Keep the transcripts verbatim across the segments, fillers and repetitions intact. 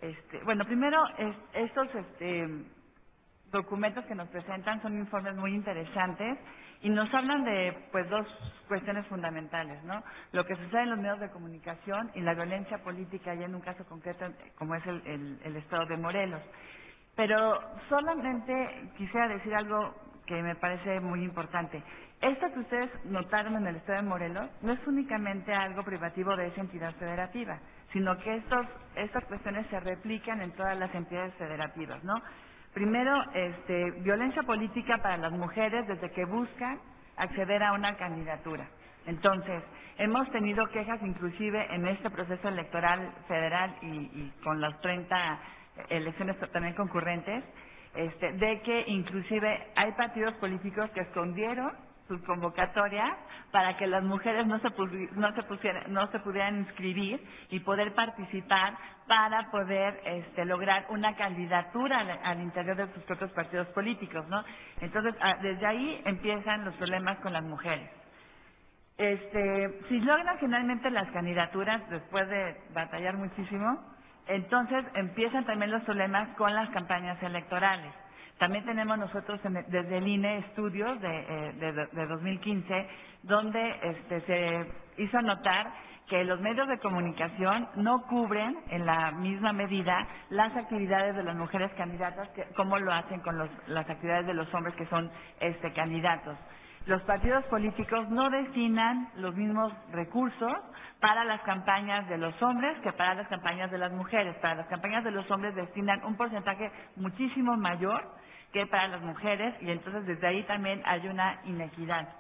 Este, bueno, primero, es, estos este, documentos que nos presentan son informes muy interesantes y nos hablan de pues dos cuestiones fundamentales, ¿no? Lo que sucede en los medios de comunicación y la violencia política, ya en un caso concreto como es el, el, el estado de Morelos. Pero solamente quisiera decir algo que me parece muy importante. Esto que ustedes notaron en el estado de Morelos no es únicamente algo privativo de esa entidad federativa, sino que estos, estas cuestiones se replican en todas las entidades federativas, ¿no? Primero, este, violencia política para las mujeres desde que buscan acceder a una candidatura. Entonces, hemos tenido quejas inclusive en este proceso electoral federal y, y con las treinta elecciones también concurrentes, este, de que inclusive hay partidos políticos que escondieron sus convocatorias para que las mujeres no se, no se, pusieran, no se pudieran inscribir y poder participar para poder este, lograr una candidatura al, al interior de sus propios partidos políticos, ¿no? Entonces, a, desde ahí empiezan los problemas con las mujeres. Este, si logran finalmente las candidaturas después de batallar muchísimo, entonces empiezan también los problemas con las campañas electorales. También tenemos nosotros en, desde el I N E estudios de, eh, de, de dos mil quince donde este, se hizo notar que los medios de comunicación no cubren en la misma medida las actividades de las mujeres candidatas que, como lo hacen con los, las actividades de los hombres que son este, candidatos. Los partidos políticos no destinan los mismos recursos para las campañas de los hombres que para las campañas de las mujeres. Para las campañas de los hombres destinan un porcentaje muchísimo mayor que para las mujeres y entonces desde ahí también hay una inequidad.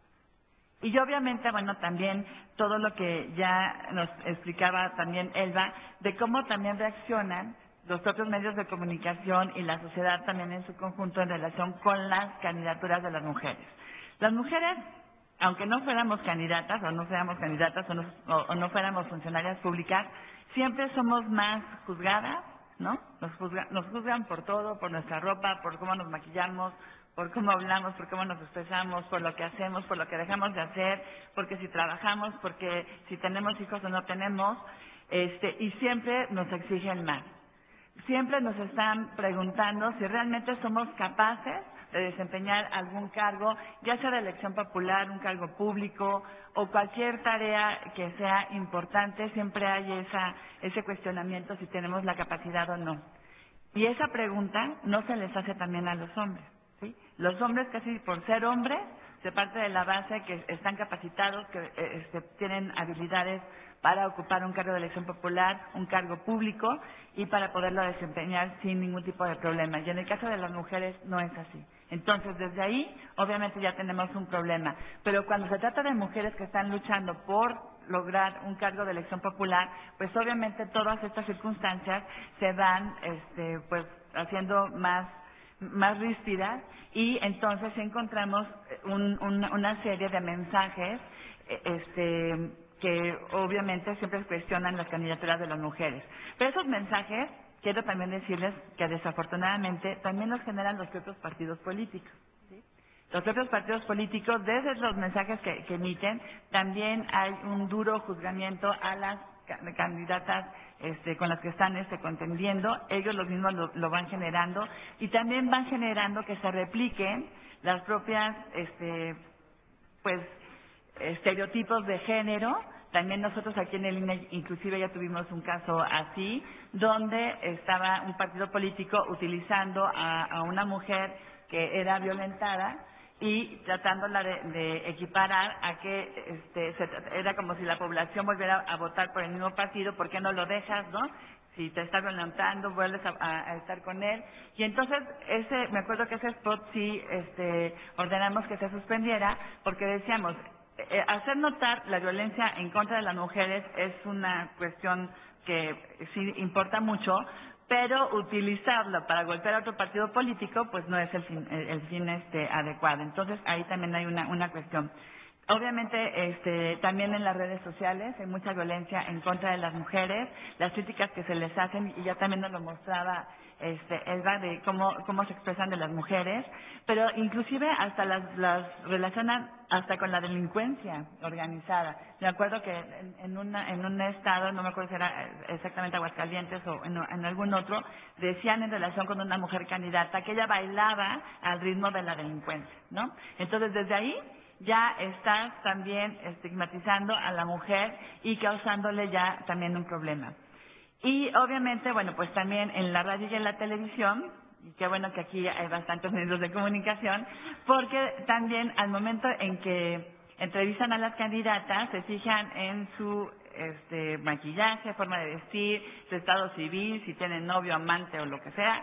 Y obviamente, bueno, también todo lo que ya nos explicaba también Elba, de cómo también reaccionan los propios medios de comunicación y la sociedad también en su conjunto en relación con las candidaturas de las mujeres. Las mujeres, aunque no fuéramos candidatas o no fuéramos candidatas o no, o, o no fuéramos funcionarias públicas, siempre somos más juzgadas, ¿no? Nos, juzga, nos juzgan por todo, por nuestra ropa, por cómo nos maquillamos, por cómo hablamos, por cómo nos expresamos, por lo que hacemos, por lo que dejamos de hacer, porque si trabajamos, porque si tenemos hijos o no tenemos, este, y siempre nos exigen más. Siempre nos están preguntando si realmente somos capaces de desempeñar algún cargo, ya sea de elección popular, un cargo público o cualquier tarea que sea importante, siempre hay esa, ese cuestionamiento si tenemos la capacidad o no. Y esa pregunta no se les hace también a los hombres, ¿sí? Los hombres casi por ser hombres se parte de la base que están capacitados, que eh, este, tienen habilidades para ocupar un cargo de elección popular, un cargo público y para poderlo desempeñar sin ningún tipo de problema. Y en el caso de las mujeres no es así. Entonces, desde ahí, obviamente ya tenemos un problema. Pero cuando se trata de mujeres que están luchando por lograr un cargo de elección popular, pues obviamente todas estas circunstancias se van este, pues haciendo más más ríspidas y entonces encontramos un, un, una serie de mensajes este, que obviamente siempre cuestionan las candidaturas de las mujeres. Pero esos mensajes, quiero también decirles que desafortunadamente también los generan los propios partidos políticos. Los propios partidos políticos, desde los mensajes que, que emiten, también hay un duro juzgamiento a las candidatas este, con las que están este, contendiendo. Ellos los mismos lo, lo van generando y también van generando que se repliquen las propias este, pues estereotipos de género. También nosotros aquí en el I N E inclusive ya tuvimos un caso así, donde estaba un partido político utilizando a, a una mujer que era violentada y tratándola de, de equiparar a que este, se, era como si la población volviera a votar por el mismo partido. ¿Por qué no lo dejas, no? Si te está violentando, vuelves a, a, a estar con él. Y entonces, ese, me acuerdo que ese spot sí este, ordenamos que se suspendiera, porque decíamos, eh, hacer notar la violencia en contra de las mujeres es una cuestión que sí importa mucho, pero utilizarlo para golpear a otro partido político, pues no es el fin, el, el fin este, adecuado. Entonces, ahí también hay una, una cuestión. Obviamente, este, también en las redes sociales hay mucha violencia en contra de las mujeres, las críticas que se les hacen, y ya también nos lo mostraba este, Elba, de cómo, cómo se expresan de las mujeres, pero inclusive hasta las, las relacionan hasta con la delincuencia organizada. Me acuerdo que en, en, una, en un estado, no me acuerdo si era exactamente Aguascalientes o en, en algún otro, decían en relación con una mujer candidata que ella bailaba al ritmo de la delincuencia, ¿no? Entonces, desde ahí ya estás también estigmatizando a la mujer y causándole ya también un problema. Y obviamente, bueno, pues también en la radio y en la televisión, y qué bueno que aquí hay bastantes medios de comunicación, porque también al momento en que entrevistan a las candidatas, se fijan en su este, maquillaje, forma de vestir, su estado civil, si tienen novio, amante o lo que sea,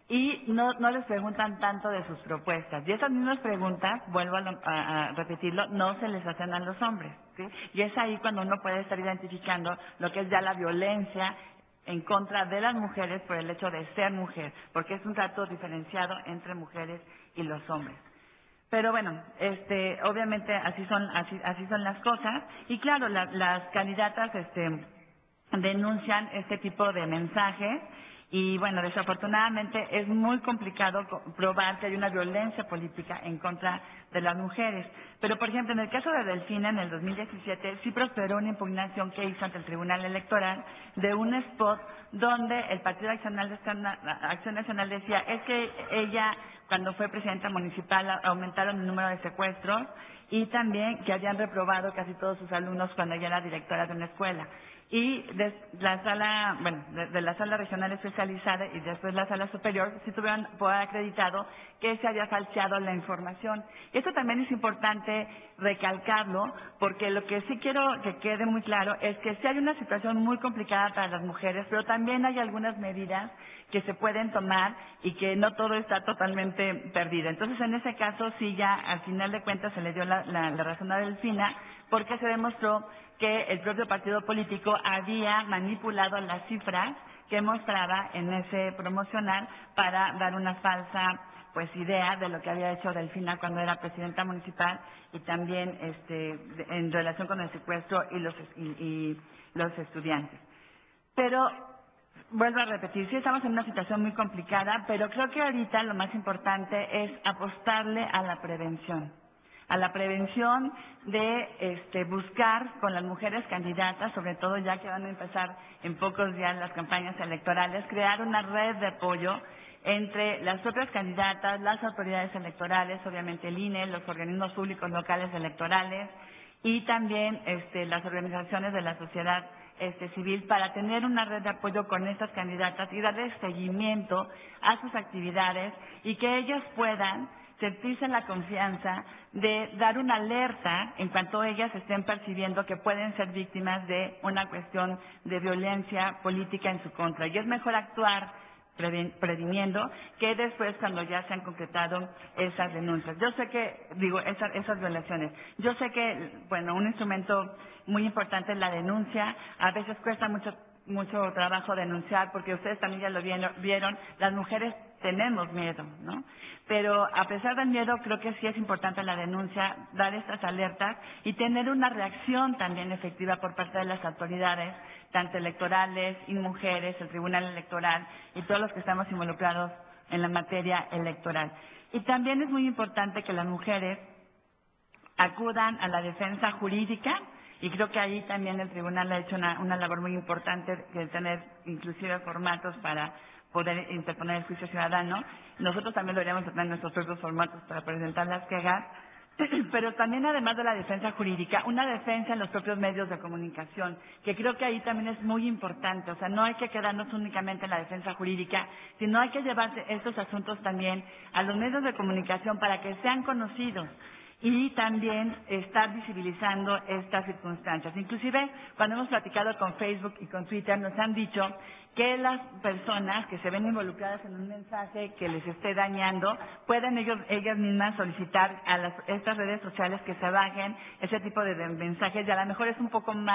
y no, no les preguntan tanto de sus propuestas. Y esas mismas preguntas, vuelvo a, lo- a- a repetirlo, no se les hacen a los hombres, ¿sí? Y es ahí cuando uno puede estar identificando lo que es ya la violencia en contra de las mujeres por el hecho de ser mujer, porque es un trato diferenciado entre mujeres y los hombres. Pero bueno, este, obviamente así son, así, así son las cosas. Y claro, la- las candidatas, este, denuncian este tipo de mensajes y bueno, desafortunadamente es muy complicado co- probar que hay una violencia política en contra de las mujeres. Pero por ejemplo, en el caso de Delfina, en el dos mil diecisiete, sí prosperó una impugnación que hizo ante el Tribunal Electoral de un spot donde el Partido Acción Nacional, Acción Nacional decía, es que ella, cuando fue presidenta municipal, a- aumentaron el número de secuestros y también que habían reprobado casi todos sus alumnos cuando ella era directora de una escuela. Y de la sala, bueno, de, de la sala regional especializada y después la sala superior, sí tuvieron por acreditado que se había falseado la información. Y esto también es importante recalcarlo, porque lo que sí quiero que quede muy claro es que sí hay una situación muy complicada para las mujeres, pero también hay algunas medidas que se pueden tomar y que no todo está totalmente perdido. Entonces, en ese caso, sí ya al final de cuentas se le dio la, la, la razón a Delfina, porque se demostró que el propio partido político había manipulado las cifras que mostraba en ese promocional para dar una falsa pues idea de lo que había hecho Delfina cuando era presidenta municipal y también este de- en relación con el secuestro y los y, y los estudiantes. Pero vuelvo a repetir, sí estamos en una situación muy complicada, pero creo que ahorita lo más importante es apostarle a la prevención, a la prevención de este, buscar con las mujeres candidatas, sobre todo ya que van a empezar en pocos días las campañas electorales, crear una red de apoyo entre las propias candidatas, las autoridades electorales, obviamente el I N E, los organismos públicos locales electorales y también este, las organizaciones de la sociedad este, civil para tener una red de apoyo con estas candidatas y darles seguimiento a sus actividades y que ellas puedan sentirse la confianza de dar una alerta en cuanto ellas estén percibiendo que pueden ser víctimas de una cuestión de violencia política en su contra. Y es mejor actuar previ- previniendo que después cuando ya se han concretado esas denuncias. Yo sé que, digo, esas, esas violaciones. Yo sé que, bueno, un instrumento muy importante es la denuncia. A veces cuesta mucho mucho trabajo denunciar porque ustedes también ya lo vieron, vieron, las mujeres tenemos miedo, ¿no? Pero a pesar del miedo creo que sí es importante la denuncia, dar estas alertas y tener una reacción también efectiva por parte de las autoridades, tanto electorales y mujeres, el Tribunal Electoral y todos los que estamos involucrados en la materia electoral. Y también es muy importante que las mujeres acudan a la defensa jurídica y creo que ahí también el tribunal ha hecho una, una labor muy importante de tener inclusive formatos para poder interponer el juicio ciudadano. Nosotros también deberíamos tener nuestros propios formatos para presentar las quejas, pero también además de la defensa jurídica, una defensa en los propios medios de comunicación, que creo que ahí también es muy importante. O sea, no hay que quedarnos únicamente en la defensa jurídica, sino hay que llevar estos asuntos también a los medios de comunicación para que sean conocidos y también estar visibilizando estas circunstancias. Inclusive, cuando hemos platicado con Facebook y con Twitter, nos han dicho que las personas que se ven involucradas en un mensaje que les esté dañando, pueden ellos, ellas mismas solicitar a las, estas redes sociales que se bajen ese tipo de, de mensajes y a lo mejor es un poco más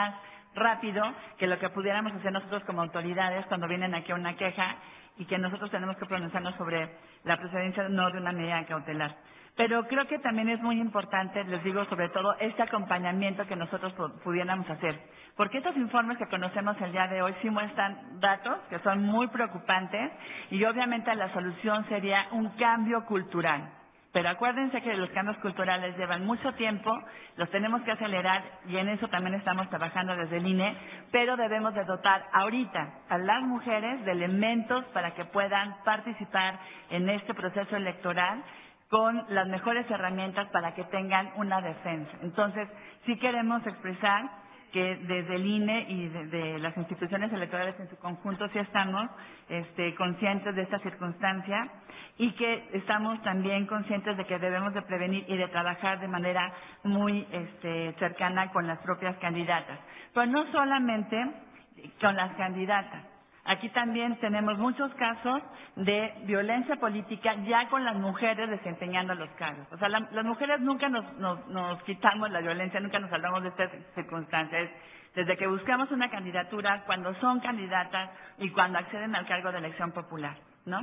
rápido que lo que pudiéramos hacer nosotros como autoridades cuando vienen aquí a una queja y que nosotros tenemos que pronunciarnos sobre la procedencia no de una medida cautelar. Pero creo que también es muy importante, les digo, sobre todo, este acompañamiento que nosotros pudiéramos hacer. Porque estos informes que conocemos el día de hoy sí muestran datos que son muy preocupantes y obviamente la solución sería un cambio cultural. Pero acuérdense que los cambios culturales llevan mucho tiempo, los tenemos que acelerar y en eso también estamos trabajando desde el I N E, pero debemos de dotar ahorita a las mujeres de elementos para que puedan participar en este proceso electoral con las mejores herramientas para que tengan una defensa. Entonces, sí queremos expresar que desde el I N E y de, de las instituciones electorales en su conjunto sí estamos este, conscientes de esta circunstancia y que estamos también conscientes de que debemos de prevenir y de trabajar de manera muy este, cercana con las propias candidatas. Pero no solamente con las candidatas. Aquí también tenemos muchos casos de violencia política ya con las mujeres desempeñando los cargos. O sea, la, las mujeres nunca nos, nos, nos quitamos la violencia, nunca nos hablamos de estas circunstancias. Desde que buscamos una candidatura, cuando son candidatas y cuando acceden al cargo de elección popular, ¿no?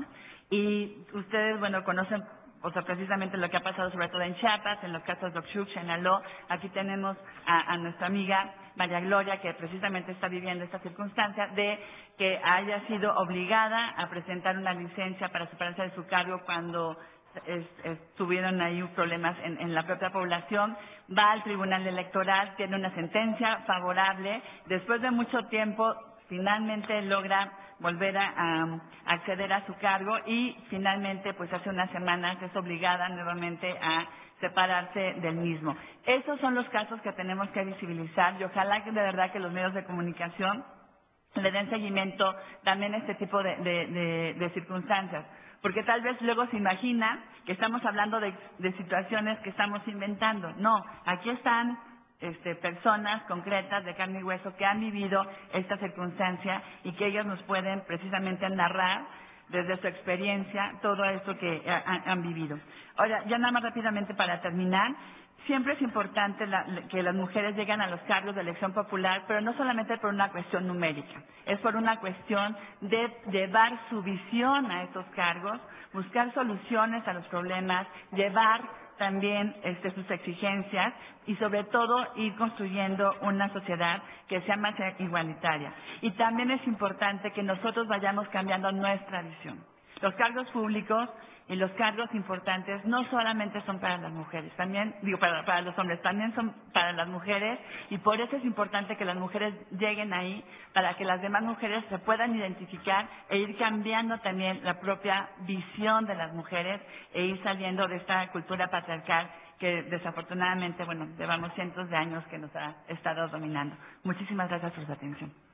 Y ustedes, bueno, conocen, o sea, precisamente lo que ha pasado sobre todo en Chiapas, en los casos de Oxchuc, Chenaló. Aquí tenemos a, a nuestra amiga María Gloria, que precisamente está viviendo esta circunstancia de que haya sido obligada a presentar una licencia para separarse de su cargo cuando es, es, tuvieron ahí problemas en, en la propia población. Va al Tribunal Electoral, tiene una sentencia favorable. Después de mucho tiempo, finalmente logra volver a, a acceder a su cargo y finalmente, pues hace unas semanas, es obligada nuevamente a separarse del mismo. Esos son los casos que tenemos que visibilizar y ojalá que de verdad que los medios de comunicación le den seguimiento también a este tipo de, de, de, de circunstancias. Porque tal vez luego se imagina que estamos hablando de, de situaciones que estamos inventando. No, aquí están este, personas concretas de carne y hueso que han vivido esta circunstancia y que ellas nos pueden precisamente narrar desde su experiencia todo esto que ha, han vivido. Ahora, ya nada más rápidamente para terminar, siempre es importante la, que las mujeres lleguen a los cargos de elección popular, pero no solamente por una cuestión numérica, es por una cuestión de llevar su visión a estos cargos, buscar soluciones a los problemas, llevar también este, sus exigencias y sobre todo ir construyendo una sociedad que sea más igualitaria. Y también es importante que nosotros vayamos cambiando nuestra visión. Los cargos públicos y los cargos importantes no solamente son para las mujeres, también, digo, para, para los hombres, también son para las mujeres y por eso es importante que las mujeres lleguen ahí para que las demás mujeres se puedan identificar e ir cambiando también la propia visión de las mujeres e ir saliendo de esta cultura patriarcal que desafortunadamente, bueno, llevamos cientos de años que nos ha estado dominando. Muchísimas gracias por su atención.